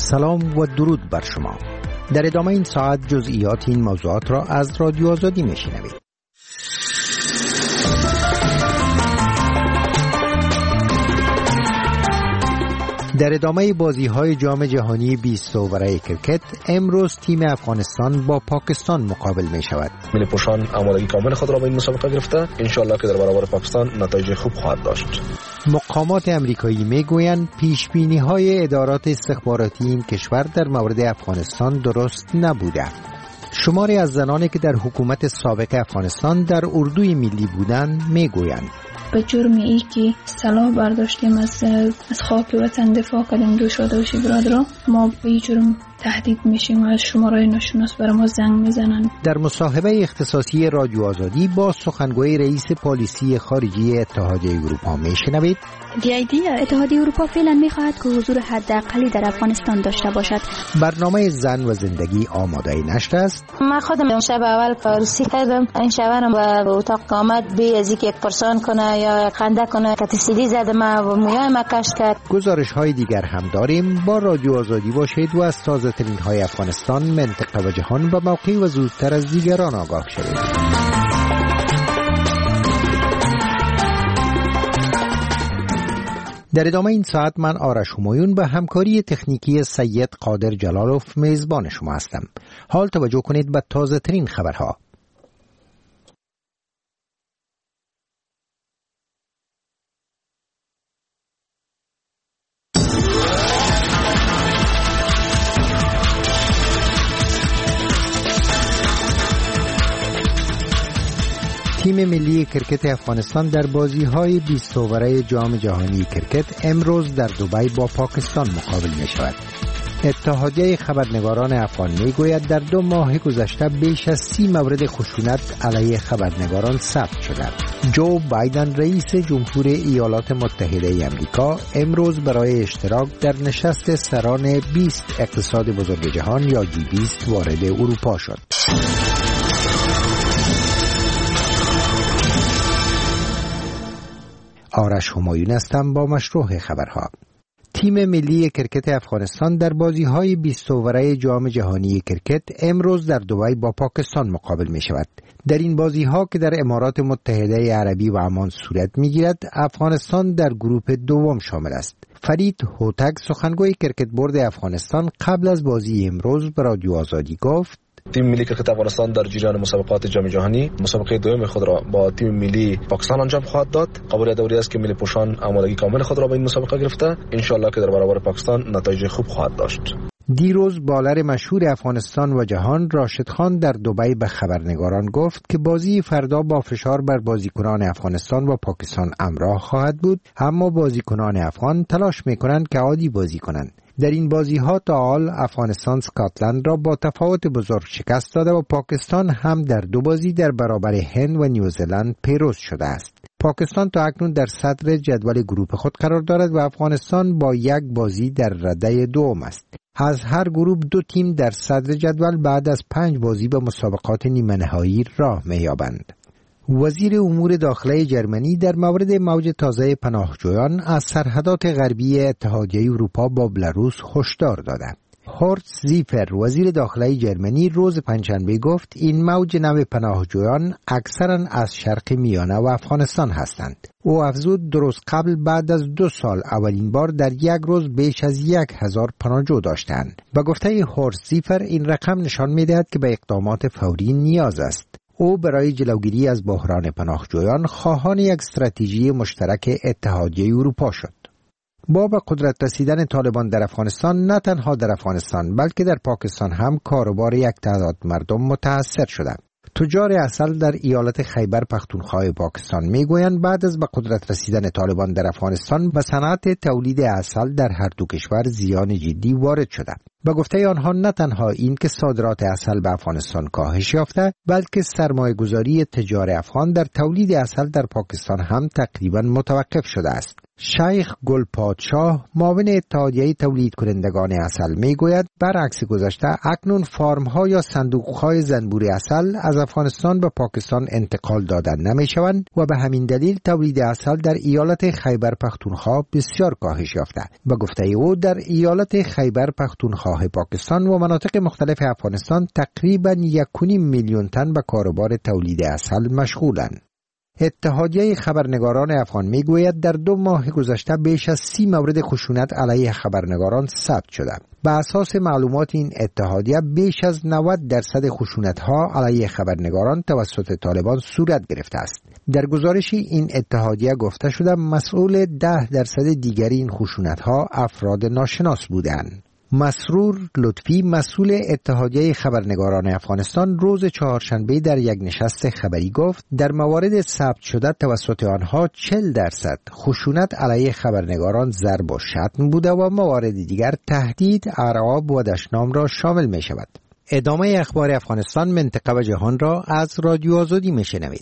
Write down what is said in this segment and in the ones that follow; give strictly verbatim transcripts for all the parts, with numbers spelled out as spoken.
سلام و درود بر شما. در ادامه این ساعت جزئیات این موضوعات را از رادیو آزادی میشنوید. در ادامه بازی‌های جام جهانی بیست اوور کرکت، امروز تیم افغانستان با پاکستان مقابل می‌شود. ملی پوشان آمادگی کامل خود را به این مسابقه گرفته، ان شاء الله که در برابر پاکستان نتایج خوب خواهد داشت. مقامات امریکایی میگویند پیش‌بینی‌های ادارات استخباراتی این کشور در مورد افغانستان درست نبوده. شماری از زنانی که در حکومت سابق افغانستان در اردوی ملی بودند میگویند به جرم ای که سلاح برداشتیم از از خاک وطن دفاع کردیم دو شاده باشی برادران، ما به این جرم تهدید میشیم و از شماره ناشناس برای ما زنگ میزنن. در مصاحبه اختصاصی رادیو آزادی با سخنگوی رئیس پالیسی خارجی اتحادیه اروپا میشنوید. دی ای دی اتحادیه اروپا فعلا میخواهد که حضور حداقلی در افغانستان داشته باشد. برنامه زن و زندگی آماده نشده است. من خودم اون شب اول فارسی کردم، این شبم به اتاق آمد بی از یک پرسان کنه یا خنده کنه که تسیدی زده ما و مویای ما کش کرد. گزارش های دیگر هم داریم. با رادیو آزادی باشید و از تازه ترین های افغانستان، منطقه و جهان به موقعی و زودتر از دیگران آگاه شوید. در ادامه این ساعت من آرش همایون به همکاری تکنیکی سید قادر جلالوف میزبان شما هستم. حال توجه کنید به تازه ترین خبرها. تیم ملی کرکت افغانستان در بازی‌های بیست اوره جام جهانی کرکت امروز در دبی با پاکستان مقابل می‌شود. اتحادیه خبرنگاران افغان می‌گوید در دو ماه گذشته بیش از سی مورد خشونت علیه خبرنگاران ثبت شده. جو بایدن رئیس جمهور ایالات متحده آمریکا امروز برای اشتراک در نشست سران بیست اقتصاد بزرگ جهان یا جی بیست وارد اروپا شد. آرش همایون هستم با مشروع خبرها. تیم ملی کرکت افغانستان در بازی‌های بیست اوره جام جهانی کرکت امروز در دبی با پاکستان مقابل می شود. در این بازی‌ها که در امارات متحده عربی و عمان صورت می‌گیرد، افغانستان در گروه دوم شامل است. فرید هوتک سخنگوی کرکت بورد افغانستان قبل از بازی امروز به رادیو آزادی گفت تیم ملی کرکت افغانستان در جریان مسابقات جام جهانی مسابقه دوم خود را با تیم ملی پاکستان انجام خواهد داد. قبول دوری است که ملی پوشان آمادگی کامل خود را به این مسابقه گرفته، ان شاء الله که در برابر پاکستان نتایج خوب خواهد داشت. دیروز بالر مشهور افغانستان و جهان راشد خان در دبی به خبرنگاران گفت که بازی فردا با فشار بر بازیکنان افغانستان و پاکستان همراه خواهد بود، اما بازیکنان افغان تلاش می‌کنند که عادی بازی کنند. در این بازی‌ها تا حال افغانستان اسکاتلند را با تفاوت بزرگ شکست داده و پاکستان هم در دو بازی در برابر هند و نیوزلند پیروز شده است. پاکستان تا اکنون در صدر جدول گروه خود قرار دارد و افغانستان با یک بازی در رده دوم است. از هر گروه دو تیم در صدر جدول بعد از پنج بازی به مسابقات نیمه نهایی راه می‌یابند. وزیر امور داخلی جرمنی در مورد موج تازه پناهجویان از سرحدات غربی اتحادیه اروپا با بلاروس هشدار داده. هورست زیفر وزیر داخلی جرمنی روز پنجشنبه گفت این موج نو پناهجویان اکثرا از شرق میانه و افغانستان هستند. او افزود درست قبل بعد از دو سال اولین بار در یک روز بیش از یک هزار پناهجو داشتند. به گفته هورست زیفر این رقم نشان می‌دهد که به اقدامات فوری نیاز است. او برای جلوگیری از بحران پناهجویان خواهان یک استراتژی مشترک اتحادیه اروپا شد. با به قدرت رسیدن طالبان در افغانستان نه تنها در افغانستان بلکه در پاکستان هم کاروبار یک تعداد مردم متاثر شدند. تجار عسل در ایالت خیبر پختونخوا پاکستان میگویند بعد از به قدرت رسیدن طالبان در افغانستان به صنعت تولید عسل در هر دو کشور زیان جدی وارد شده. با گفته آنها نه تنها این که صادرات عسل به افغانستان کاهش یافته، بلکه سرمایه‌گذاری تجار افغان در تولید عسل در پاکستان هم تقریبا متوقف شده است. شیخ گل پادشاه معاون اتحادیه تولید کنندگان عسل میگوید برعکس گذشته اکنون فارم ها یا صندوق های زنبور عسل از افغانستان به پاکستان انتقال دادن نمی شوند و به همین دلیل تولید عسل در ایالت خیبر پختونخوا بسیار کاهش یافته. به گفته او در ایالت خیبر پختونخوا پاکستان و مناطق مختلف افغانستان تقریبا یک و نیم میلیون تن به کاروبار تولید عسل مشغولند. اتحادیه خبرنگاران افغان میگوید در دو ماه گذشته بیش از سی مورد خشونت علیه خبرنگاران ثبت شده. به اساس معلومات این اتحادیه بیش از نود درصد خشونت‌ها علیه خبرنگاران توسط طالبان صورت گرفته است. در گزارشی این اتحادیه گفته شده مسئول ده درصد دیگر این خشونت‌ها افراد ناشناس بودند. مسرور لطفی مسئول اتحادیه خبرنگاران افغانستان روز چهارشنبه در یک نشست خبری گفت در موارد ثبت شده توسط آنها چهل درصد خشونت علیه خبرنگاران ضرب و شتم بوده و موارد دیگر تهدید، ارعاب و دشنام را شامل می شود. ادامه اخبار افغانستان، منطقه و جهان را از رادیو آزادی می شنوید.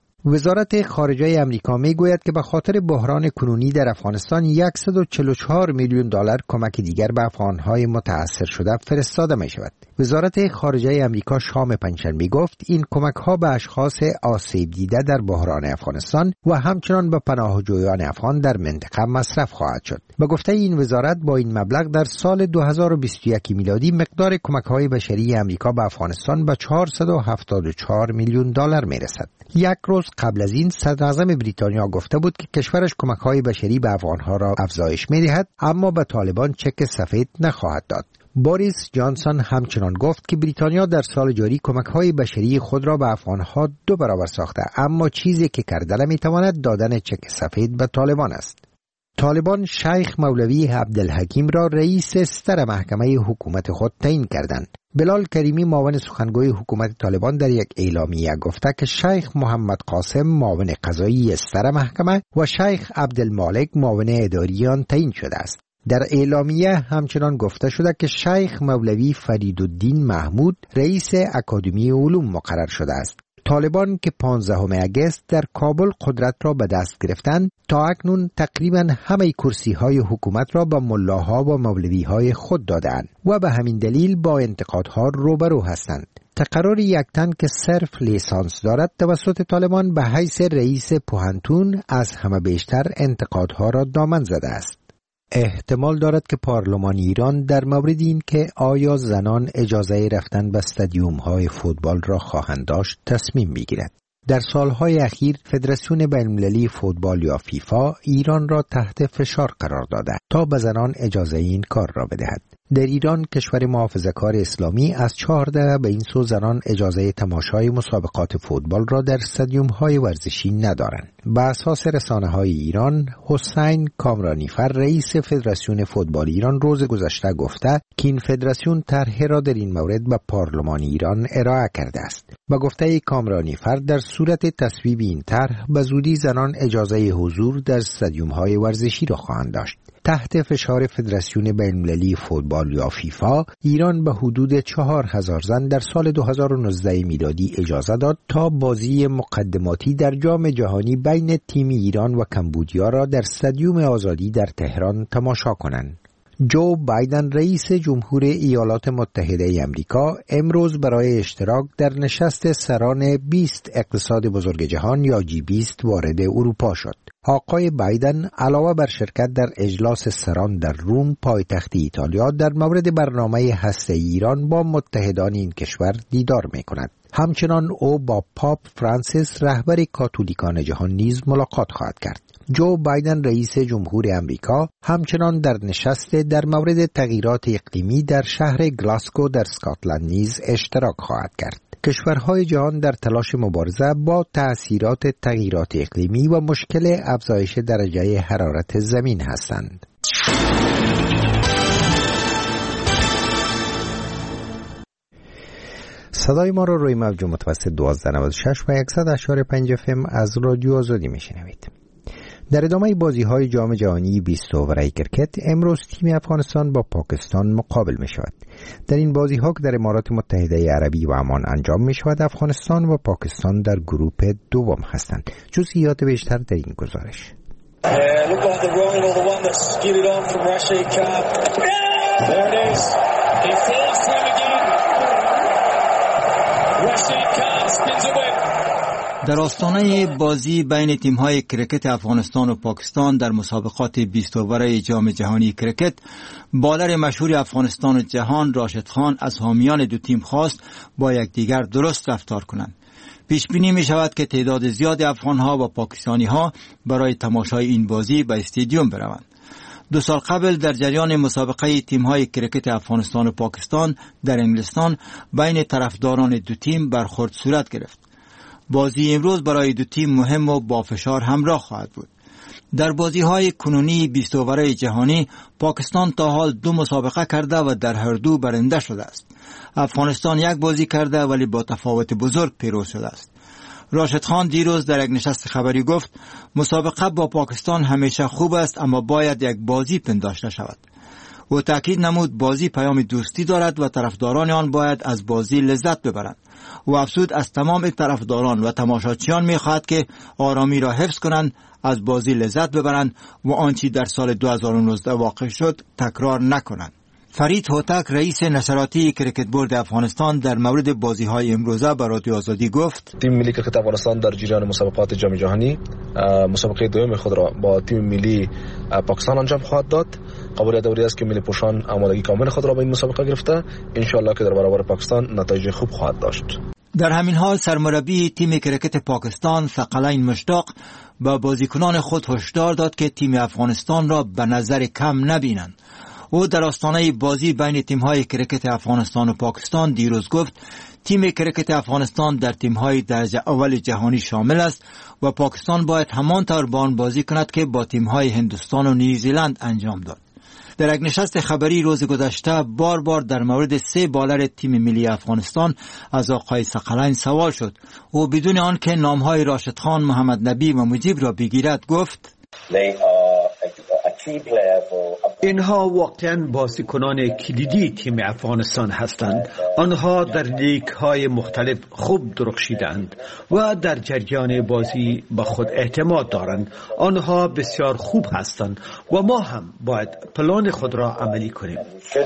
وزارت خارجه امریکا میگوید که به خاطر بحران کنونی در افغانستان صد و چهل و چهار میلیون دلار کمک دیگر به افغانهای متاثر شده فرستاده می شود. وزارت خارجه امریکا شام پنجشنبه گفت این کمک ها به اشخاص آسیب دیده در بحران افغانستان و همچنان به پناهجویان افغان در منطقه مصرف خواهد شد. به گفته این وزارت با این مبلغ در سال دو هزار و بیست و یک میلادی مقدار کمک های بشری امریکا به افغانستان به چهارصد و هفتاد و چهار میلیون دلار می رسد. یک روز قبل از این صدر اعظم بریتانیا گفته بود که کشورش کمک‌های بشری به افغان‌ها را افزایش می‌دهد اما به طالبان چک سفید نخواهد داد. بوریس جانسون همچنان گفت که بریتانیا در سال جاری کمک‌های بشری خود را به افغان‌ها دو برابر ساخته اما چیزی که کرده نمی‌تواند دادن چک سفید به طالبان است. طالبان شیخ مولوی عبدالحکیم را رئیس ستر محکمه حکومت خود تعیین کردند. بلال کریمی معاون سخنگوی حکومت طالبان در یک اعلامیه گفته که شیخ محمد قاسم معاون قضایی ستر محکمه و شیخ عبدالمالک معاون اداری آن تعیین شده است. در اعلامیه همچنان گفته شده که شیخ مولوی فریدالدین محمود رئیس اکادمی علوم مقرر شده است. طالبان که پانزدهم اگست در کابل قدرت را به دست گرفتند تا اکنون تقریبا همه کرسی های حکومت را به ملاها و مولوی های خود دادند و به همین دلیل با انتقادها روبرو هستند. تقرر یک تن که صرف لیسانس دارد توسط طالبان به حیث رئیس پوهنتون از همه بیشتر انتقادها را دامن زده است. احتمال دارد که پارلمان ایران در مورد این که آیا زنان اجازه رفتن به استادیوم‌های فوتبال را خواهند داشت تصمیم بگیرد. در سالهای اخیر فدراسیون بین‌المللی فوتبال یا فیفا ایران را تحت فشار قرار داده تا به زنان اجازه این کار را بدهد. در ایران کشور محافظه‌کار اسلامی از چهارده به این سو زنان اجازه تماشای مسابقات فوتبال را در استادیوم‌های ورزشی ندارند. به اساس رسانه‌های ایران، حسین کامرانیفر رئیس فدراسیون فوتبال ایران روز گذشته گفته که این فدراسیون طرح را در این مورد به پارلمان ایران ارائه کرده است. با گفته کامرانیفر در صورت تصویب این طرح به زودی زنان اجازه حضور در استادیوم‌های ورزشی را خواهند داشت. تحت فشار فدراسیون بین‌المللی فوتبال یا فیفا، ایران به حدود چهار هزار زن در سال دو هزار و نوزده میلادی اجازه داد تا بازی مقدماتی در جام جهانی بین تیم ایران و کمبودیا را در استادیوم آزادی در تهران تماشا کنند. جو بایدن رئیس جمهور ایالات متحده امریکا امروز برای اشتراک در نشست سران بیست اقتصاد بزرگ جهان یا جی بیست وارد اروپا شد. آقای بایدن علاوه بر شرکت در اجلاس سران در روم پایتخت ایتالیا در مورد برنامه هسته‌ای ایران با متحدان این کشور دیدار می‌کند. همچنان او با پاپ فرانسیس رهبر کاتولیکان جهان نیز ملاقات خواهد کرد. جو بایدن رئیس جمهور امریکا همچنان در نشست در مورد تغییرات اقلیمی در شهر گلاسگو در اسکاتلند نیز اشتراک خواهد کرد. کشورهای جهان در تلاش مبارزه با تأثیرات تغییرات اقلیمی و مشکل افزایش درجه حرارت زمین هستند. صدای ما را روی موج متوسط دوازده نود و شش و صد و شش و پنج اف ام از رادیو آزادی میشنوید. در ادامه بازی‌های جام جهانی بیست اوور کرکت امروز تیم افغانستان با پاکستان مقابل می‌شود. در این بازی‌ها که در امارات متحده عربی و عمان انجام می‌شود، افغانستان و پاکستان در گروه دوم هستند. جزئیات بیشتر در این گزارش. در آستانه بازی بین تیم‌های کرکت افغانستان و پاکستان در مسابقات بیست اوور جام جهانی کرکت، بالر مشهور افغانستان و جهان راشد خان از حامیان دو تیم خواست با یکدیگر درست رفتار کنند. پیش بینی می شود که تعداد زیاد افغان‌ها و پاکستانی‌ها برای تماشای این بازی به استادیوم بروند. دو سال قبل در جریان مسابقه تیم‌های کرکت افغانستان و پاکستان در انگلستان بین طرفداران دو تیم برخورد صورت گرفت. بازی امروز برای دو تیم مهم و با فشار همراه خواهد بود. در بازی‌های کنونی بیست اوور جهانی پاکستان تا حال دو مسابقه کرده و در هر دو برنده شده است. افغانستان یک بازی کرده ولی با تفاوت بزرگ پیروز شده است. راشد خان دیروز در یک نشست خبری گفت مسابقه با پاکستان همیشه خوب است اما باید یک بازی پنداشته شود. او تاکید نمود بازی پیام دوستی دارد و طرفداران آن باید از بازی لذت ببرند. و افزود از تمام طرفداران و تماشاچیان می‌خواهد که آرامی را حفظ کنند، از بازی لذت ببرند و آنچه در سال دو هزار و نوزده واقع شد تکرار نکنند. فرید هوتک رئیس نشراتی کرکت بورد افغانستان در مورد بازی‌های امروزه به رادیو آزادی گفت تیم ملی کرکت افغانستان در جریان مسابقات جام جهانی مسابقه دوم خود را با تیم ملی پاکستان انجام خواهد داد. قبول دوری است که ملی پوشان آمادگی کامل خود را به این مسابقه گرفته، ان شاء الله که در برابر پاکستان نتایج خوب خواهد داشت. در همین حال سرمربی تیم کرکت پاکستان ثقلین مشتاق با بازیکنان خود هشدار داد که تیم افغانستان را به نظر کم نبینند. او در آستانه بازی بین تیم‌های کرکت افغانستان و پاکستان دیروز گفت تیم کرکت افغانستان در تیم‌های درجه اول جهانی شامل است و پاکستان باید همانطور با آن بازی کند که با تیم‌های هندوستان و نیوزیلند انجام داد. در یک نشست خبری روز گذشته بار بار در مورد سه بالر تیم ملی افغانستان از آقای ثقلین سوال شد. او بدون آن که نام‌های راشد خان، محمد نبی و مجیب را بگیرد گفت اینها واقعا بازیکنان کلیدی تیم افغانستان هستند. آنها در لیگ‌های مختلف خوب درخشیدند و در جریان بازی به خود اعتماد دارند. آنها بسیار خوب هستند و ما هم باید پلان خود را عملی کنیم.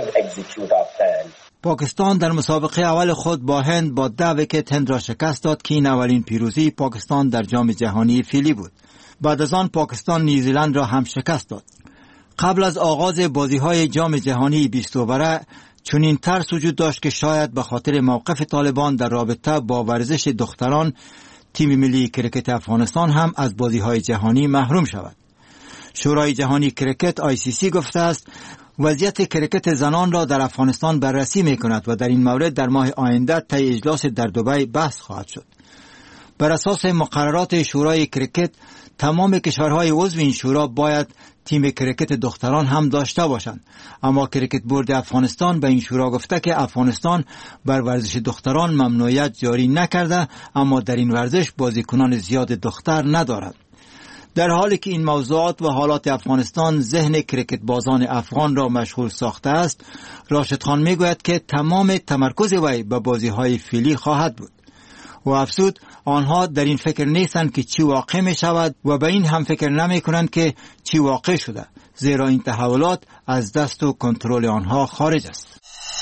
پاکستان در مسابقه اول خود با هند با ده ویکت هند را شکست داد که این اولین پیروزی پاکستان در جام جهانی فیلی بود. بعد از آن پاکستان نیوزیلند را هم شکست داد. قبل از آغاز بازی‌های جام جهانی بیست اوره چنین ترس وجود داشت که شاید به خاطر موقف طالبان در رابطه با ورزش دختران تیم ملی کرکت افغانستان هم از بازی‌های جهانی محروم شود. شورای جهانی کرکت آی سی سی گفته است وضعیت کرکت زنان را در افغانستان بررسی می‌کند و در این مورد در ماه آینده طی اجلاس در دبی بحث خواهد شد. بر اساس مقررات شورای کرکت تمام کشورهای عضو این شورا باید تیم کرکت دختران هم داشته باشند، اما کرکت بورد افغانستان به این شورا گفته که افغانستان بر ورزش دختران ممنوعیت جاری نکرده، اما در این ورزش بازیکنان زیاد دختر ندارد. در حالی که این موضوعات و حالات افغانستان ذهن کرکت بازان افغان را مشغول ساخته است، راشد خان میگوید که تمام تمرکز وی به بازی‌های فیلی خواهد بود. و افزود آنها در این فکر نیستند که چی واقع می شود و به این هم فکر نمی کنند که چی واقع شده، زیرا این تحولات از دست و کنترل آنها خارج است.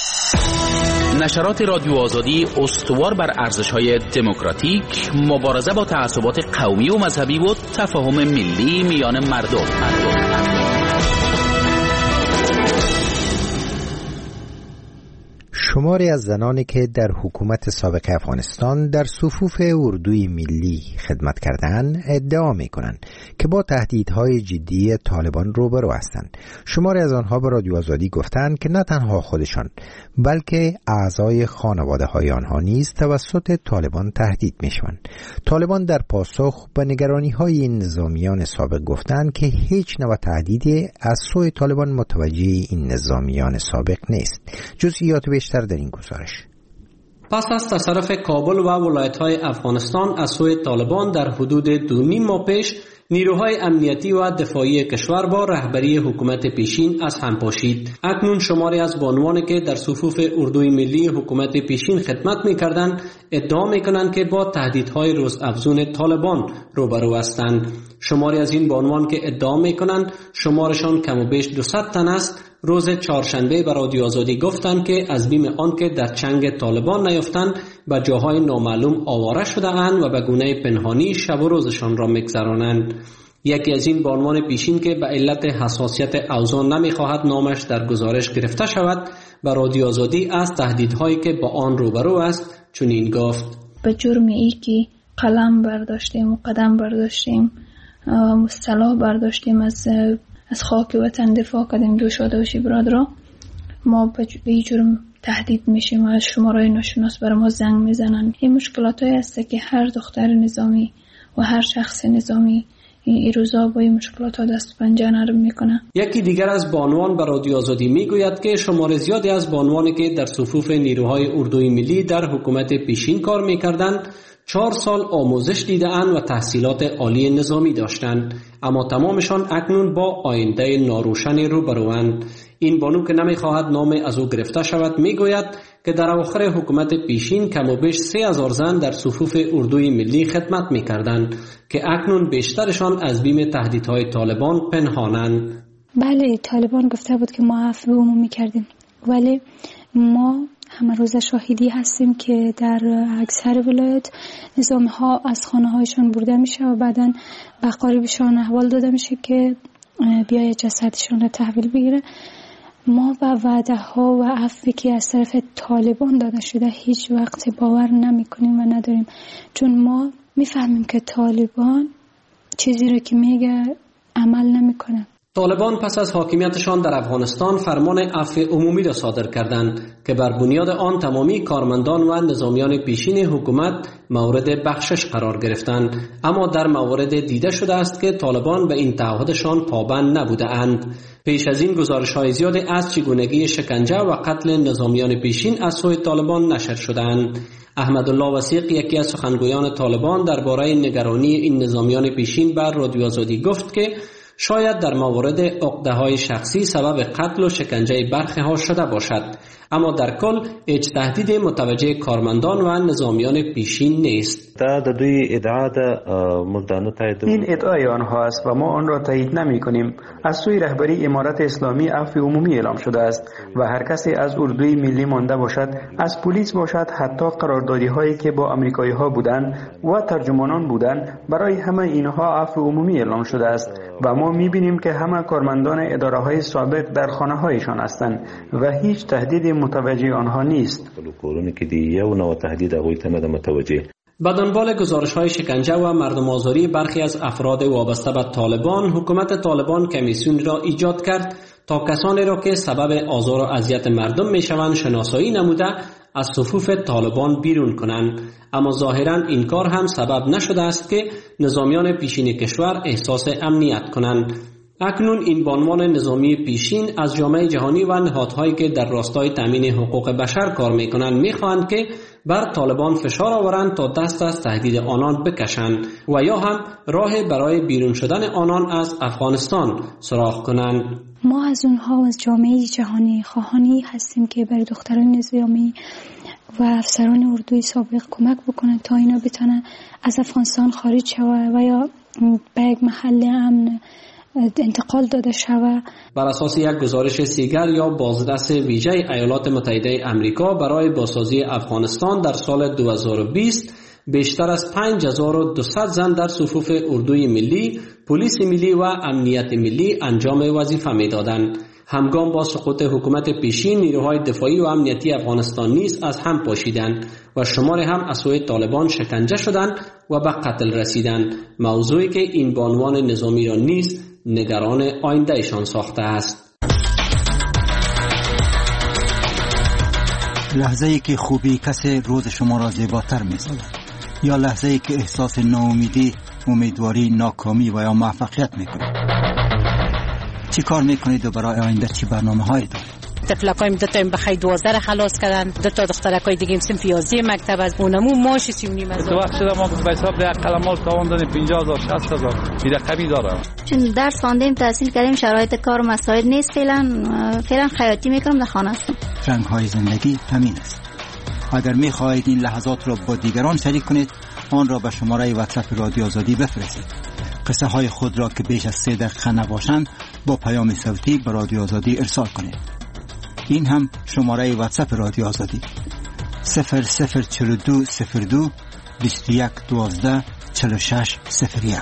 نشرات رادیو آزادی استوار بر ارزش‌های دموکراتیک، مبارزه با تعصبات قومی و مذهبی و تفاهم ملی میان مردم. مردم. شماری از زنانی که در حکومت سابق افغانستان در صفوف اردوی ملی خدمت کردند ادعا می‌کنند که با تهدیدهای جدی طالبان روبرو هستند. شماری از آنها به رادیو آزادی گفتند که نه تنها خودشان بلکه اعضای خانواده‌های آنها نیز توسط طالبان تهدید می‌شوند. طالبان در پاسخ به نگرانی‌های این نظامیان سابق گفتند که هیچ نوع تهدیدی از سوی طالبان متوجه این نظامیان سابق نیست. جزئیات بیشتر در این گزارش. پس از تصرف کابل و ولایت‌های افغانستان از سوی طالبان در حدود دو نیم ماه پیش، نیروهای امنیتی و دفاعی کشور با رهبری حکومت پیشین از هم پاشید. اکنون شماری از بانوانی که در صفوف اردوی ملی حکومت پیشین خدمت می‌کردند ادعا می‌کنند که با تهدیدهای روزافزون طالبان روبرو هستند. شماری از این بانوان که ادعا می‌کنند شمارشان کم و بیش دویست تن است، روز چهارشنبه به رادیو آزادی گفتند که از بیم آنکه در چنگ طالبان نیفتند به جاهای نامعلوم آواره شده اند و به گونه پنهانی شب و روزشان را می‌گذرانند. یکی از این بانوان پیشین که به علت حساسیت اوضاع نمی‌خواهد نامش در گزارش گرفته شود، به رادیو آزادی از تهدیدهایی که با آن روبرو است چنین گفت: به جرم ای که قلم برداشتیم و قدم برداشتیم و سلاح برداشتیم از از خاک وطن دفاع کردیم دو شادوشی برادران، ما به جرم تهدید میشیم و از شمارهای ناشناس بر ما زنگ میزنن. این مشکلات هایی است که هر دختر نظامی و هر شخص نظامی این روزا با این مشکلات ها دست پنجه نرم میکنه. یکی دیگر از بانوان به رادیو آزادی میگوید که شمار زیادی از بانوانی که در صفوف نیروهای اردوی ملی در حکومت پیشین کار میکردند چهار سال آموزش دیده‌اند و تحصیلات عالی نظامی داشتند، اما تمامشان اکنون با آینده ناروشنی روبروند. این بانو که نمیخواهد نام از او گرفته شود میگوید که در اواخر حکومت پیشین کم و بیش سه هزار زن در صفوف اردوی ملی خدمت میکردند که اکنون بیشترشان از بیم تهدیدهای طالبان پنهانند. بله، طالبان گفته بود که ما عفو عمومی کردیم، ولی ما همه روز شاهدی هستیم که در اکثر ولایت نظام ها از خانه هایشان برده میشه و بعداً به قریبشان احوال داده میشه که بیای جسدشان را تحویل بگیره. ما به وعده ها و عفوی که از طرف طالبان داده شده هیچ وقت باور نمی کنیم و نداریم، چون ما میفهمیم که طالبان چیزی رو که میگه عمل نمی کنه. طالبان پس از حاکمیتشان در افغانستان فرمان عفو عمومی را صادر کردند که بر بنیاد آن تمامی کارمندان و نظامیان پیشین حکومت مورد بخشش قرار گرفتند، اما در موارد دیده شده است که طالبان به این تعهدشان پابند نبوده اند. پیش از این گزارش‌های زیادی از چگونگی شکنجه و قتل نظامیان پیشین از سوی طالبان نشر شده‌اند. احمدالله وثیق، یکی از سخنگویان طالبان، درباره نگرانی این نظامیان پیشین بر رادیو آزادی گفت که شاید در موارد عقده‌های شخصی سبب قتل و شکنجه برخی ها شده باشد، اما در کل هیچ تهدید متوجه کارمندان و نظامیان پیشین نیست. این ادعای آنها است و ما آن را تایید نمی کنیم. از سوی رهبری امارت اسلامی عفو عمومی اعلام شده است و هر کسی از اردوی ملی مانده باشد، از پلیس باشد، حتی قراردادی هایی که با امریکایی ها بودند و ترجمانان بودند، برای همه اینها عفو عمومی اعلام شده است و ما می بینیم که همه کارمندان اداره های سابق در خانه هایشان هستند و هیچ تهدید متوجه آنها نیست. به دنبال گزارش‌های شکنجه و مردم آزاری برخی از افراد وابسته به طالبان، حکومت طالبان کمیسیون را ایجاد کرد تا کسانی را که سبب آزار و اذیت مردم میشوند شناسایی نموده از صفوف طالبان بیرون کنند، اما ظاهراً این کار هم سبب نشده است که نظامیان پیشین کشور احساس امنیت کنند. اکنون این بانوان نظامی پیشین از جامعه جهانی و نهادهایی که در راستای تامین حقوق بشر کار میکنند میخواهند که بر طالبان فشار آورند تا دست از تهدید آنان بکشند و یا هم راه برای بیرون شدن آنان از افغانستان سراغ کنند. ما از اونها و از جامعه جهانی خواهانی هستیم که برای دختران نظامی و افسران اردوی سابق کمک بکنند تا اینا بتونن از افغانستان خارج شوند و یا به یک محل امن انتقال داده شود. بر اساس یک گزارش سیگر یا بازرس ویژه ایالات متحده آمریکا برای بازسازی افغانستان در سال دو هزار و بیست بیشتر از پنج هزار و دویست زن در صفوف اردوی ملی، پلیس ملی و امنیت ملی انجام وظیفه می‌دادند. همگام با سقوط حکومت پیشین، نیروهای دفاعی و امنیتی افغانستان نیز از هم پاشیدند و شماری هم از سوی طالبان شکنجه شدند و به قتل رسیدند، موضوعی که این بانوان نظامی را نیز نگران آیندهشان ساخته است. لحظه ای که خوبی کسی روز شما را زیباتر می سازد، یا لحظه ای که احساس ناامیدی، امیدواری، ناکامی و یا موفقیت می کنید. چی کار می کنید و برای آینده چی برنامه هایی دارید؟ تفلکایم دو تا بخای دوازده را خلاص کردن، دو تا دخترکای دیگه هم سنف یازده مکتب از اونمو ماش سی و نیم هزار. تو وقت شده ما به حساب ده قلمال تاوان دادیم پنجاه هزار شصت هزار این رقمی داره. چون درس خواندیم تحصیل کردیم شرایط کار مساعد نیست، فعلا فعلا خیاطی میکنم در خانه هستم. رنگ های زندگی همین است. اگر می‌خواهید این لحظات را با دیگران شریک کنید آن را به شماره واتساپ رادیو آزادی بفرستید. قصه های خود را که بیش از سه دقیقه نباشند با پیام صوتی به رادیو آزادی ارسال کنید. این هم شماره واتساپ رادیو آزادی صفر صفر چهل و دو صفر دو بیست و یک دوازده چهل و شش صفر یک.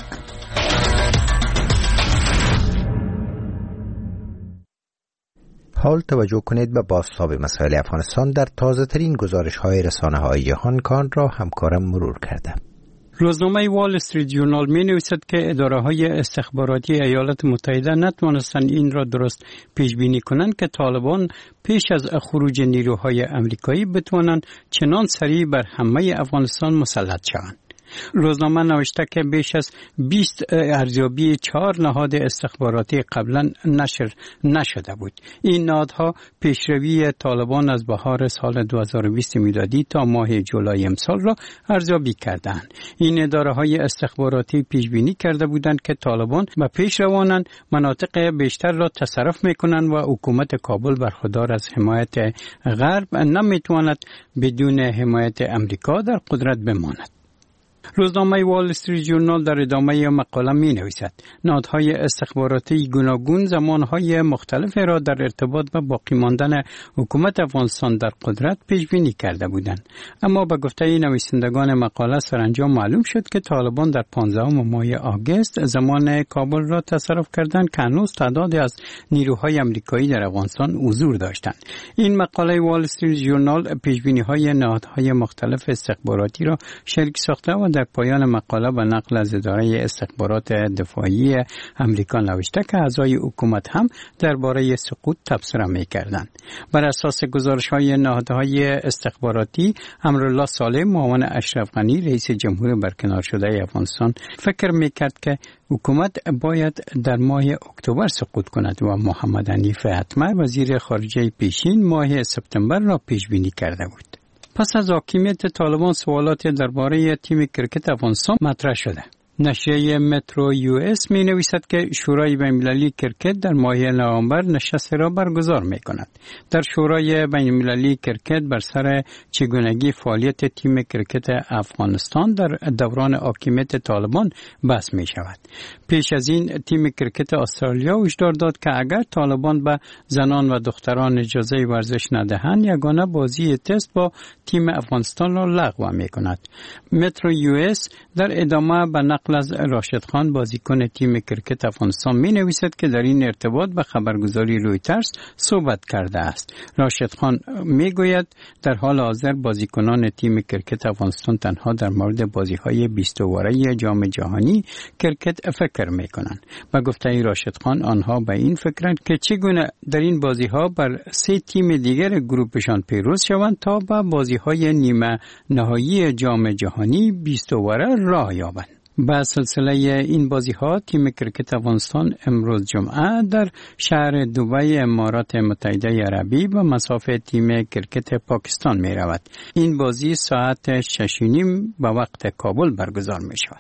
حال توجه کنید به بازتاب مسائل افغانستان در تازه ترین گزارش های رسانه های جهان کان را همکارم مرور کرده. روزنامه وال استریت جورنال می نویسد که اداره های استخباراتی ایالات متحده نتوانستند این را درست پیش بینی کنند که طالبان پیش از خروج نیروهای امریکایی بتوانند چنان سریع بر همه افغانستان مسلط شوند. روزنامه نوشته که بیش از بیست ارزیابی چهار نهاد استخباراتی قبلا نشر نشده بود. این نهادها پیشروی طالبان از بهار سال دو هزار و بیست میلادی تا ماه جولای امسال را ارزیابی کردند. این اداره‌های استخباراتی پیش بینی کرده بودند که طالبان به پیش روانند، مناطق بیشتر را تصرف میکنند و حکومت کابل برخوردار از حمایت غرب نمیتواند بدون حمایت امریکا در قدرت بماند. روزنامه وال استریت جورنال در ادامه مقاله می نویسد نهادهای استخباراتی گوناگون زمانهای مختلف را در ارتباط با باقی ماندن حکومت افغانستان در قدرت پیش بینی کرده بودند، اما به گفته نویسندگان مقاله سرانجام معلوم شد که طالبان در پانزدهم ماه آگوست زمان کابل را تصرف کردند که هنوز تعدادی از نیروهای امریکایی در افغانستان حضور داشتند. این مقاله وال استریت جورنال پیش بینی های نهادهای مختلف استخباراتی را شریک ساخته و در پایان مقاله به نقل از اداره استخبارات دفاعی امریکا نوشته که اعضای حکومت هم درباره سقوط تبصره می‌کردند. بر اساس گزارش‌های نهادهای استخباراتی، امرالله صالح معاون اشرف غنی رئیس جمهور برکنار شده افغانستان فکر می‌کرد که حکومت باید در ماه اکتبر سقوط کند و محمد حنیف اتمر وزیر خارجه پیشین ماه سپتامبر را پیش بینی کرده بود. پس از حاکمیت طالبان سوالات درباره تیم کرکت افغانستان مطرح شده. نشریه مترو یو اس می نویسد که شورای بین‌المللی کرکت در ماه نوامبر نشست را برگزار می کند. در شورای بین‌المللی کرکت بر سر چگونگی فعالیت تیم کرکت افغانستان در دوران حاکمیت طالبان بحث می شود. پیش از این تیم کرکت استرالیا هشدار داد که اگر طالبان به زنان و دختران اجازه ورزش ندهند یگانه بازی تست با تیم افغانستان را لغو می کند. مترو یو اس در ادامه به نقل از راشد خان بازیکن تیم کرکت افغانستان می نویسد که در این ارتباط به خبرگزاری رویترز صحبت کرده است. راشد خان می گوید در حال حاضر بازیکنان تیم کرکت افغانستان تنها در مورد بازی‌های بیست اوره جام جهانی کرکت فکر می کنند. با گفته راشد خان آنها به این فکرند که چگونه در این بازی‌ها بر سه تیم دیگر گروپشان پیروز شوند تا به بازی‌های نیمه نهایی جام جهانی بیست اوره راه یابند. با سلسله این بازی ها تیم کرکت افغانستان امروز جمعه در شهر دبی امارات متحده عربی به مسافه تیم کرکت پاکستان می رود. این بازی ساعت شش و نیم به وقت کابل برگزار می شود.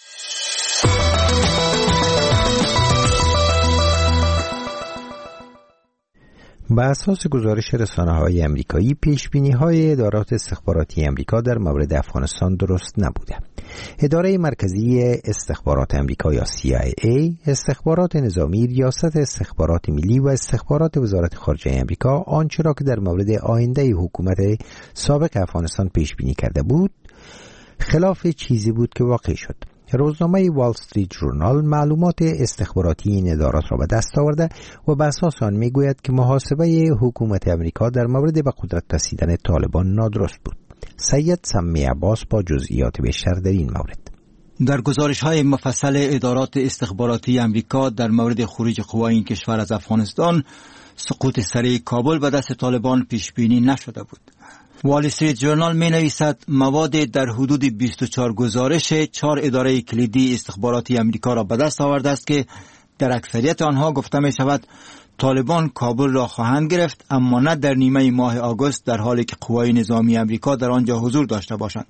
بر اساس گزارش رسانه‌های امریکایی پیش‌بینی‌های ادارات استخباراتی امریکا در مورد افغانستان درست نبوده. اداره مرکزی استخبارات امریکا یا سی آی ای، استخبارات نظامی، ریاست استخبارات ملی و استخبارات وزارت خارجه امریکا آنچه را که در مورد آینده حکومت سابق افغانستان پیش‌بینی کرده بود خلاف چیزی بود که واقع شد. روزنامه وال استریت جورنال معلومات استخباراتی این ادارات را به دست آورده و به اساس آن میگوید که محاسبه حکومت امریکا در مورد به قدرت رسیدن طالبان نادرست بود. سید سمی عباس با جزئیات بیشتر در این مورد. در گزارش‌های مفصل ادارات استخباراتی امریکا در مورد خروج قوای این کشور از افغانستان، سقوط سریع کابل به دست طالبان پیش بینی نشده بود. وال استریت جورنال می نویسد مواد در حدود بیست و چهار گزارش چهار اداره کلیدی استخباراتی امریکا را به دست آورده است که در اکثریت آنها گفته می شود طالبان کابل را خواهند گرفت، اما نه در نیمه ماه آگوست در حالی که قوای نظامی امریکا در آنجا حضور داشته باشند.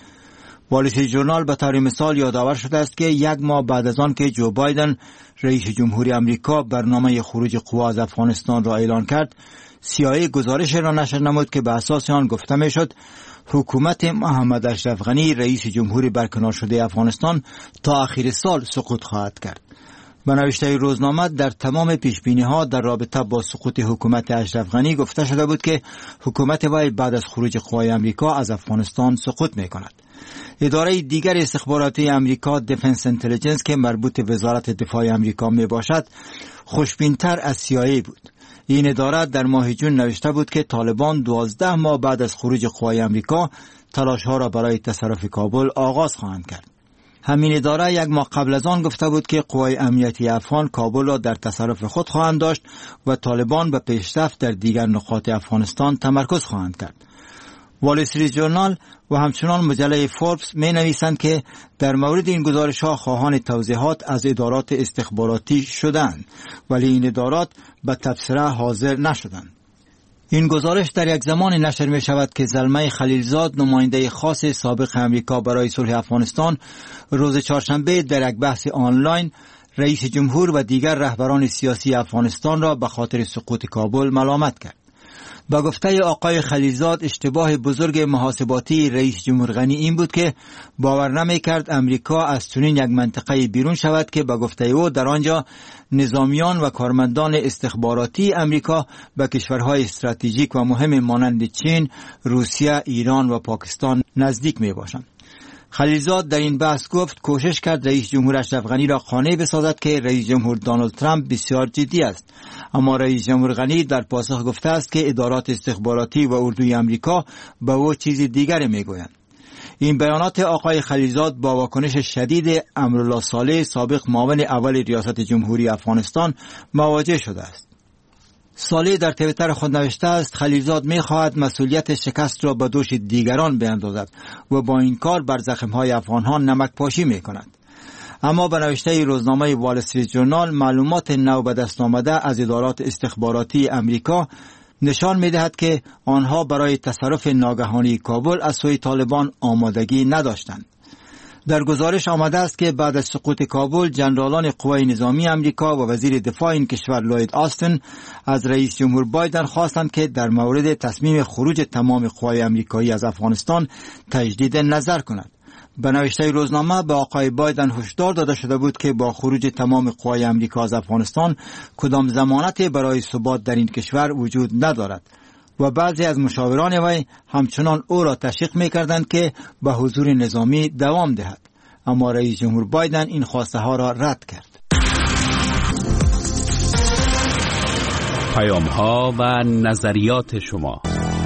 وال استریت ژورنال به طور مثال یادآور شده است که یک ماه بعد از آن که جو بایدن رئیس جمهوری امریکا برنامه خروج قوا از افغانستان را اعلان کرد، سی آی ای گزارش را نشر نمود که به اساس آن گفته میشد حکومت محمد اشرف غنی رئیس جمهوری برکنار شده افغانستان تا آخر سال سقوط خواهد کرد. به نوشته روزنامه در تمام پیشبینی‌ها در رابطه با سقوط حکومت اشرف غنی گفته شده بود که حکومت وی بعد از خروج قوای امریکا از افغانستان سقوط می‌کند. اداره دیگر استخباراتی امریکا دیفنس اینتلیجنس که مربوط به وزارت دفاع امریکا میباشد خوشبین‌تر از سی آی ای بود. این اداره در ماه جون نوشته بود که طالبان دوازده ماه بعد از خروج قوای امریکا تلاش‌ها را برای تصرف کابل آغاز خواهند کرد. همین اداره یک ماه قبل از آن گفته بود که قوای امنیتی افغان کابل را در تصرف خود خواهند داشت و طالبان به پیشرفت در دیگر نقاط افغانستان تمرکز خواهند کرد. وال استریت ژورنال و همچنان مجله فوربس می نویسند که در مورد این گزارش ها خواهان توضیحات از ادارات استخباراتی شدند، ولی این ادارات به تبصره حاضر نشدند. این گزارش در یک زمان نشر می شود که زلمه خلیلزاد، نماینده خاص سابق امریکا برای صلح افغانستان، روز چهارشنبه در یک بحث آنلاین رئیس جمهور و دیگر رهبران سیاسی افغانستان را به خاطر سقوط کابل ملامت کرد. با گفته آقای خلیلزاد اشتباه بزرگ محاسباتی رئیس جمهور غنی این بود که باور نمی کرد امریکا از چنین یک منطقه بیرون شود که با گفته او در آنجا نظامیان و کارمندان استخباراتی امریکا به کشورهای استراتژیک و مهم مانند چین، روسیه، ایران و پاکستان نزدیک می باشند. خلیلزاد در این بحث گفت کوشش کرد رئیس جمهور اشرف غنی را قانع بسازد که رئیس جمهور دونالد ترامپ بسیار جدی است، اما رئیس جمهور غنی در پاسخ گفته است که ادارات استخباراتی و اردوی امریکا به او چیز دیگری میگویند. این بیانات آقای خلیلزاد با واکنش شدید امرالله صالح، سابق معاون اول ریاست جمهوری افغانستان، مواجه شده است. صالح در توییتر خود نوشته است خلیلزاد می‌خواهد مسئولیت شکست را به دوش دیگران بیندازد و با این کار بر زخم‌های افغان‌ها نمک پاشی می‌کند. اما به نوشته روزنامه وال استریت ژورنال معلومات نو به دست آمده از ادارات استخباراتی امریکا نشان می‌دهد که آنها برای تصرف ناگهانی کابل از سوی طالبان آمادگی نداشتند. در گزارش آمده است که بعد از سقوط کابل جنرالان قوای نظامی امریکا و وزیر دفاع این کشور لوید آستن از رئیس جمهور بایدن خواستند که در مورد تصمیم خروج تمام قوای امریکایی از افغانستان تجدید نظر کند. به نوشته روزنامه به آقای بایدن هشدار داده شده بود که با خروج تمام قوای امریکا از افغانستان کدام ضمانتی برای ثبات در این کشور وجود ندارد و بعضی از مشاوران وی همچنان او را تشویق می‌کردند که به حضور نظامی دوام دهد، اما رئیس جمهور بایدن این خواسته ها را رد کرد. پیام ها و نظریات شما.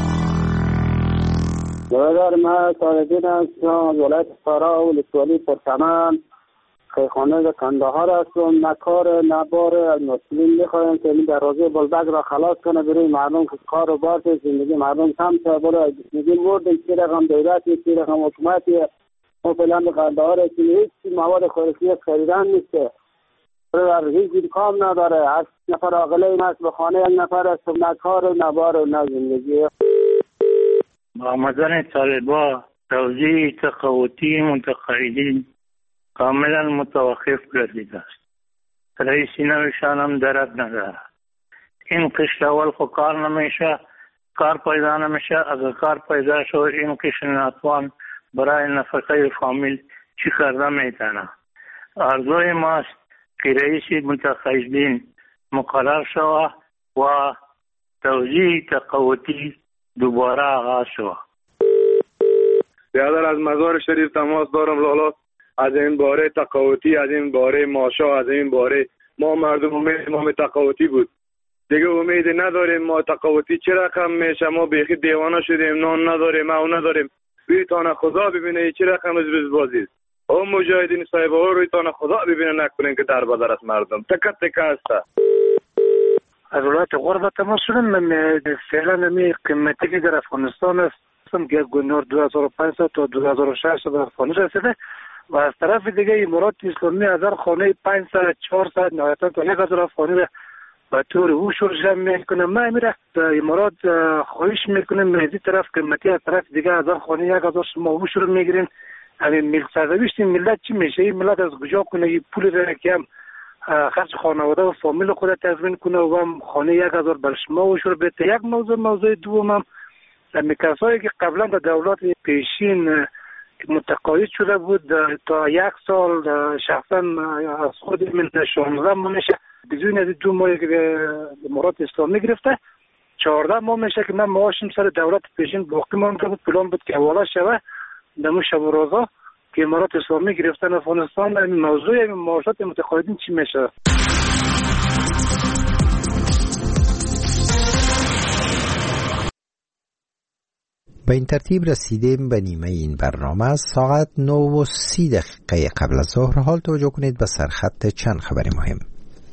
برادر من تاجدین هستم، ولایت فرا و ولسوالی پرچمن، خیخانه کندهار هستم. نه کار نه بار از مسئولین میخوایم که این دروازه بلبک را خلاص کنه برای مردم که کار و بار زندگی مردم کم شه برای زندگی مردم چی رقم دولتی چی رقم حکومتی ما فعلا به کندهار که هیچ مواد خوراکی خریدن نیسته، برای هیچ کام نداره. از نفر آقله این هست به خانه یک نفر هست، نه کار و نه بار و نه زندگی. با آمدن طالبان توزیع تقاوتی متقاعدین کاملا متوقف گردیده است. رئیسی نوشان هم درد ندارد. این قشت اول خو کار نمیشه، کار پیدا نمیشه. اگر کار پیدا شد این قشت ناتوان برای نفقه فامیل چی کرده میتونه. آرزوی ماست که رئیسی متقاعدین مقرر شود و توزیع تقاوتی دوباره آغاز شود. برادر از مزار شریف تماس دارم لالا، از این باره تقاوتی، از این باره ماشا، از این باره ما مردم امید ما تقاوتی بود دیگه امید نداریم. ما تقاوتی چه رقم میشه؟ ما بیخی دیوانه شدیم، نان نداریم، ما نداریم. رویتان خدا ببینه چه رقم از بازی است. او مجاهدین صاحب ها رویتان خدا ببینه نکنین که در بدر از مردم تکت تکه است. از ولایت غرب تماس شدم. فعلا نمی قیمتی که در افغانستان است که گنور دو هزار و پانصد تا دو هزار و ششصد در افغانستان رسیده و از طرف دیگه امارات اسلامی هزار خانه پانصد چهارصد نهایتا تا یک هزار افغانی به طور هوشور جمع میکنه. ما امیر امارات خواهش میکنم از این طرف قیمتی از طرف دیگه هزار خانه یک هزار شما هوشور میگیرین. همین ملک سرنوشت ملت چی میشه؟ این ملت از کجا کنه این پول را که هم خرج خانواده و فامیل خود تضمین کنه و هم خانه یک هزار بر شما هوشور بده. یک موضوع موضوع دوم هم کسایی که قبلا در دولت پیشین متقاعد شده بود تا یک سال شخصا از خود من شانزده ماه میشه بدون از دو ماهی که امارات اسلامی گرفته چهارده ماه میشه که من معاشم سر دولت پیشین باقی مانده بود. پلان بود که حواله شوه دمو شب و روزا که امارات اسلامی گرفتن افغانستان. این موضوع معاشات متقاعدین چی میشه؟ به این ترتیب رسیدیم به نیمه این برنامه. ساعت نه و سی دقیقه قبل از ظهر. حال توجه کنید به سرخط چند خبر مهم.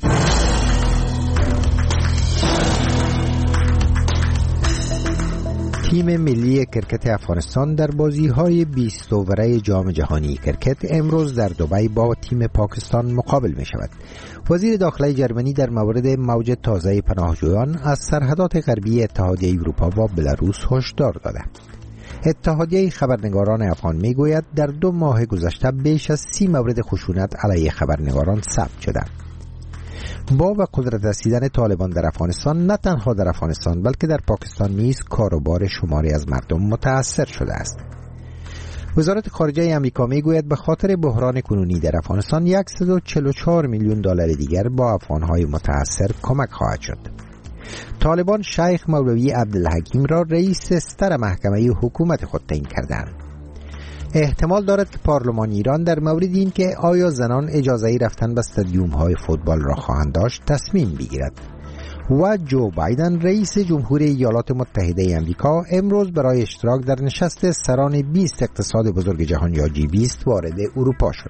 تیم ملی کرکت افغانستان در بازی‌های بیست اوره جام جهانی کرکت امروز در دبی با تیم پاکستان مقابل می‌شود. وزیر داخلی جرمنی در مورد موج تازه پناهجویان از سرحدات غربی اتحادیه اروپا و بلاروس هشدار داده. اتحادیه خبرنگاران افغان میگوید در دو ماه گذشته بیش از سی مورد خشونت علیه خبرنگاران ثبت شده. با به قدرت رسیدن طالبان در افغانستان نه تنها در افغانستان بلکه در پاکستان نیز کاروبار شماری از مردم متاثر شده است. وزارت خارجه آمریکا میگوید به خاطر بحران کنونی در افغانستان صد و چهل و چهار میلیون دلار دیگر با افغانهای متاثر کمک خواهد شد. طالبان شیخ مولوی عبدالحکیم را رئیس ستر محکمه حکومت خود تعیین کردند. احتمال دارد که پارلمان ایران در مورد این که آیا زنان اجازه رفتن به استادیوم های فوتبال را خواهند داشت تصمیم بگیرد. و جو بایدن رئیس جمهور ایالات متحده آمریکا امروز برای اشتراک در نشست سران بیست اقتصاد بزرگ جهان یا جی بیست وارد اروپا شد.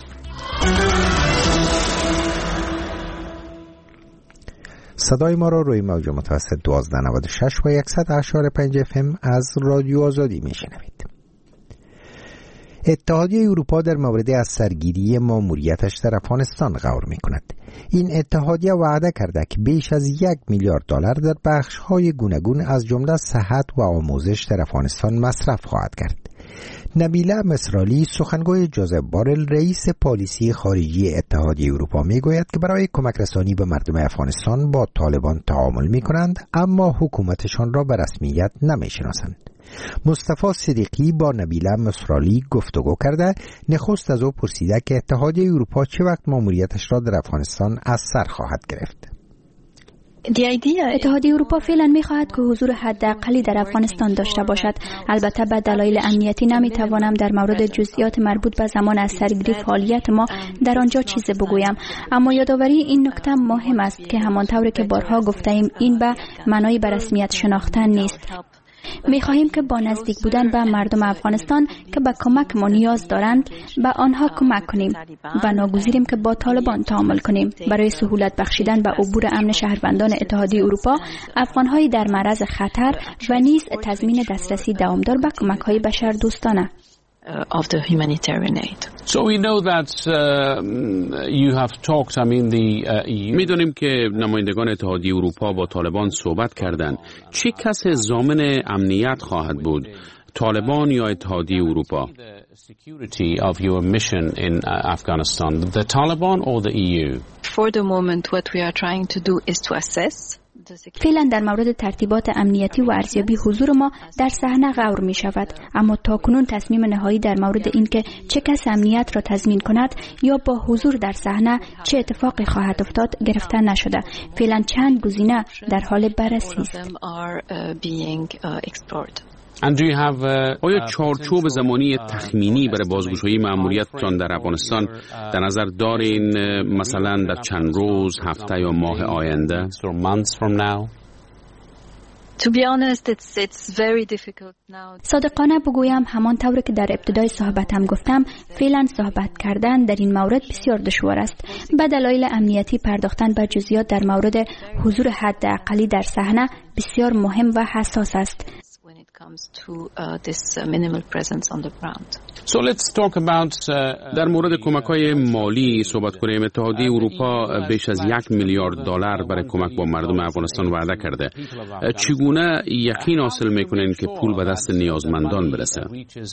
صدای ما را روی موج متوسط دوازده نود و شش و صد و هشت و پنج اف ام از رادیو آزادی میشنوید. اتحادیه اروپا در مورد از سرگیری ماموریتش در افغانستان غور می کند. این اتحادیه وعده کرده که بیش از یک میلیارد دلار در بخش‌های گوناگون از جمله صحت و آموزش در افغانستان مصرف خواهد کرد. نبیله مصرالی سخنگوی جوزف بارل رئیس پالیسی خارجی اتحادیه اروپا میگوید که برای کمک رسانی به مردم افغانستان با طالبان تعامل می کنند اما حکومتشان را به رسمیت نمی شناسند. مصطفی صدیقی با نبیله مصرالی گفتگو کرده نخست از او پرسیده که اتحادیه اروپا چه وقت ماموریتش را در افغانستان از سر خواهد گرفت. اتحادیه اروپا فعلا می‌خواهد که حضور حداقلی در افغانستان داشته باشد. البته به دلایل امنیتی نمی‌توانم در مورد جزئیات مربوط به زمان از سرگیری فعالیت ما در آنجا چیزی بگویم، اما یادآوری این نکته مهم است که همانطوری که بارها گفته‌ایم این به معنای به رسمیت شناختن نیست. می خواهیم که با نزدیک بودن به مردم افغانستان که به کمک ما نیاز دارند به آنها کمک کنیم و ناگزیریم که با طالبان تعامل کنیم برای سهولت بخشیدن به عبور امن شهروندان اتحادیه اروپا، افغانهای در معرض خطر و نیز تضمین دسترسی دوامدار به کمک‌های بشردوستانه. of the humanitarian aid. So we know that uh, you have talked, I mean the uh, E U. می‌دانیم که نمایندگان اتحادیه اروپا با طالبان صحبت کردند. چه کس ضامن امنیت خواهد بود؟ طالبان یا اتحادیه اروپا؟ Security of your mission in uh, Afghanistan, the Taliban or the E U? For the moment what we are trying to do is to assess. فعلا در مورد ترتیبات امنیتی و ارزیابی حضور ما در صحنه غور می شود، اما تاکنون تصمیم نهایی در مورد این که چه کس امنیت را تضمین کند یا با حضور در صحنه چه اتفاقی خواهد افتاد گرفته نشده. فعلا چند گزینه در حال بررسی است. And do you have, uh, آیا چارچوب زمانی تخمینی برای بازگشایی مأموریتتان در افغانستان در نظر دارین، مثلا در چند روز، هفته یا ماه آینده؟ صادقانه بگویم همانطور که در ابتدای صحبتم گفتم فعلا صحبت کردن در این مورد بسیار دشوار است. به دلایل امنیتی پرداختن به جزئیات در مورد حضور حداقلی در صحنه بسیار مهم و حساس است. So let's talk about uh, در مورد کمک‌های مالی صحبت کنیم. اتحادیه اروپا بیش از یک میلیارد دلار برای کمک با مردم افغانستان وعده کرده. چگونه یقین حاصل می‌کنین که پول به دست نیازمندان برسه؟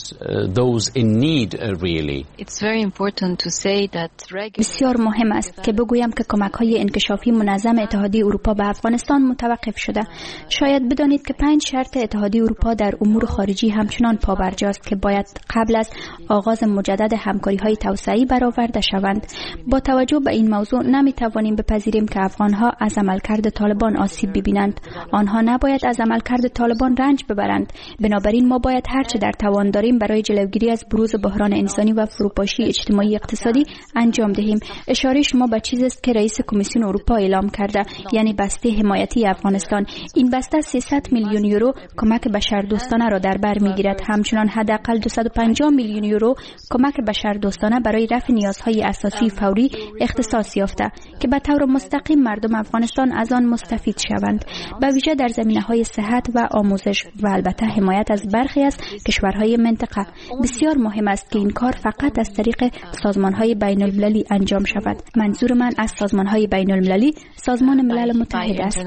بسیار مهم است که بگویم که کمک‌های انکشافی منظم اتحادیه اروپا به افغانستان متوقف شده. شاید بدانید که پنج شرط اتحادیه اروپا در امور خارجی همچنان پابرجاست که باید قبل از آغاز مجدد همکاری‌های توسعه‌ای برآورده شوند. با توجه به این موضوع نمی‌توانیم بپذیریم که افغان‌ها از عملکرد طالبان آسیب ببینند. آنها نباید از عملکرد طالبان رنج ببرند. بنابراین ما باید هر چه در توان داریم برای جلوگیری از بروز بحران انسانی و فروپاشی اجتماعی اقتصادی انجام دهیم. اشاره شما به چیزی است که رئیس کمیسیون اروپا اعلام کرده، یعنی بسته حمایتی افغانستان. این بسته سیصد میلیون یورو کمک بشردوستانه را در بر می‌گیرد. همچنین حداقل دویست و پنجاه میلیون یورو کمک بشردوستانه برای رفع نیازهای اساسی فوری اختصاص یافته که به طور مستقیم مردم افغانستان از آن مستفید شوند، به ویژه در زمینه‌های صحت و آموزش و البته حمایت از برخی از کشورهای منطقه. بسیار مهم است که این کار فقط از طریق سازمان‌های بین‌المللی انجام شود. منظور من از سازمان‌های بین‌المللی سازمان ملل متحد است.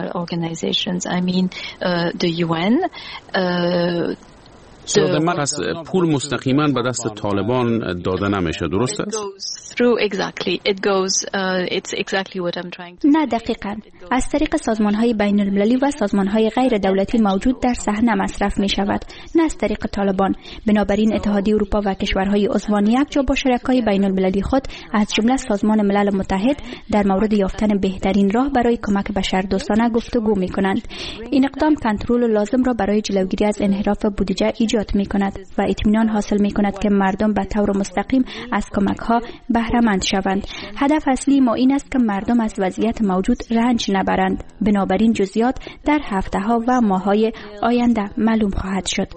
So پس پول مستقیما به دست طالبان داده نمیشه، درست است؟ نه، دقیقاً از طریق سازمان‌های بین‌المللی و سازمان‌های غیر دولتی موجود در صحنه مصرف می‌شود، نه از طریق طالبان. بنابراین اتحادیه اروپا و کشورهای عضوان یکجا با شرکای بین‌المللی خود از جمله سازمان ملل متحد در مورد یافتن بهترین راه برای کمک بشردوستانه گفتگو می‌کنند. این اقدام کنترل لازم را برای جلوگیری از انحراف بودجه ایجاد می‌کند و اطمینان حاصل می‌کند که مردم به طور مستقیم از کمک‌ها بهره مند شوند. هدف اصلی ما این است که مردم از وضعیت موجود رنج نبرند. بنابراین جزئیات در هفته‌ها و ماه‌های آینده معلوم خواهد شد.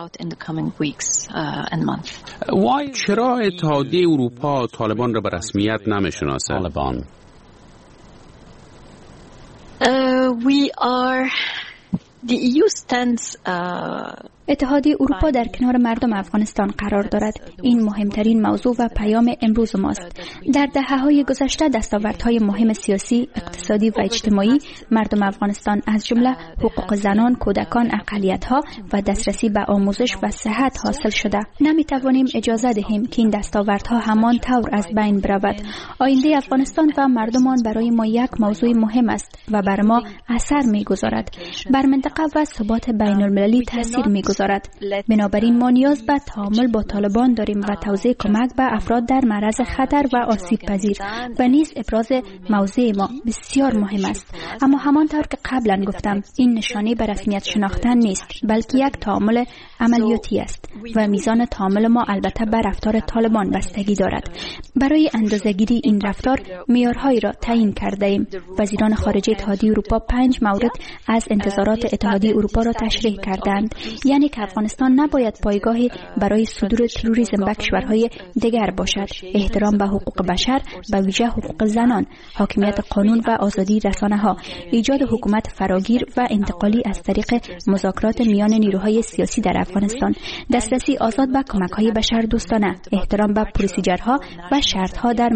چرا اتحادیه اروپا طالبان را به رسمیت نمی‌شناسه؟ طالبان we are the E U stands uh اتحادیه اروپا در کنار مردم افغانستان قرار دارد. این مهمترین موضوع و پیام امروز ماست. در دهه‌های گذشته دستاوردهای مهم سیاسی، اقتصادی و اجتماعی مردم افغانستان از جمله حقوق زنان، کودکان، اقلیت‌ها و دسترسی به آموزش و صحت حاصل شده. نمی‌توانیم اجازه دهیم که این دستاوردها همان طور از بین برود. آینده افغانستان و مردمان برای ما یک موضوع مهم است و بر ما اثر می‌گذارد. بر منطقه و ثبات بین‌المللی تاثیر می‌گذارد. بنابراین ما نیاز به تعامل با طالبان داریم و توزیع کمک به افراد در معرض خطر و آسیب پذیر و نیز ابراز موضع ما بسیار مهم است. اما همانطور که قبلا گفتم این نشانه به رسمیت شناختن نیست، بلکه یک تعامل عملیاتی است و میزان تعامل ما البته به رفتار طالبان بستگی دارد. برای اندازه‌گیری این رفتار معیارهایی را تعیین کرده ایم. وزیران خارجه اتحادیه اروپا پنج مورد از انتظارات اتحادیه اروپا را تشریح کردند، یعنی که افغانستان نباید پایگاهی برای صدور تروریسم به کشورهای دیگر باشد، احترام به حقوق بشر به ویژه حقوق زنان، حاکمیت قانون و آزادی رسانه‌ها، ایجاد حکومت فراگیر و انتقالی از طریق مذاکرات میان نیروهای سیاسی در افغانستان، دسترسی آزاد به کمک‌های بشردوستانه، احترام به پروسیجرها و شرط‌ها در